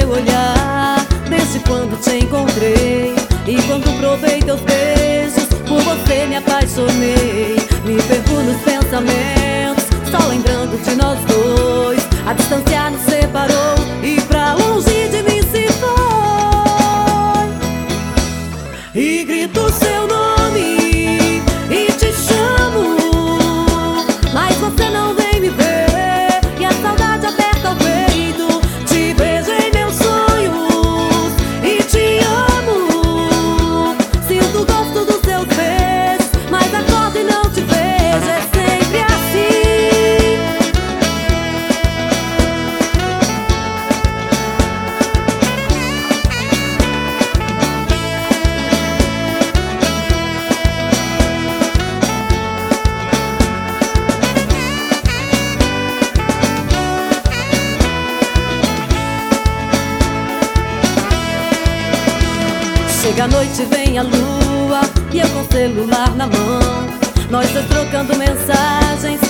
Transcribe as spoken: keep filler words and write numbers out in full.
teu olhar, desde quando te encontrei. E quando provei teus beijos, por você me apaixonei. Me perco nos pensamentos, só lembrando de nós dois. A distância nos separou e pra longe de mim se foi. E grito seu nome e te chamo, mas você não vem me ver. E a saudade aperta o peito. Te vejo em meus sonhos e te amo. Sinto o gosto dos seus beijos, mas acordo e não te vejo. É sempre assim. Chega a noite, vem a lua e eu com o celular na mão, nós dois trocando mensagens.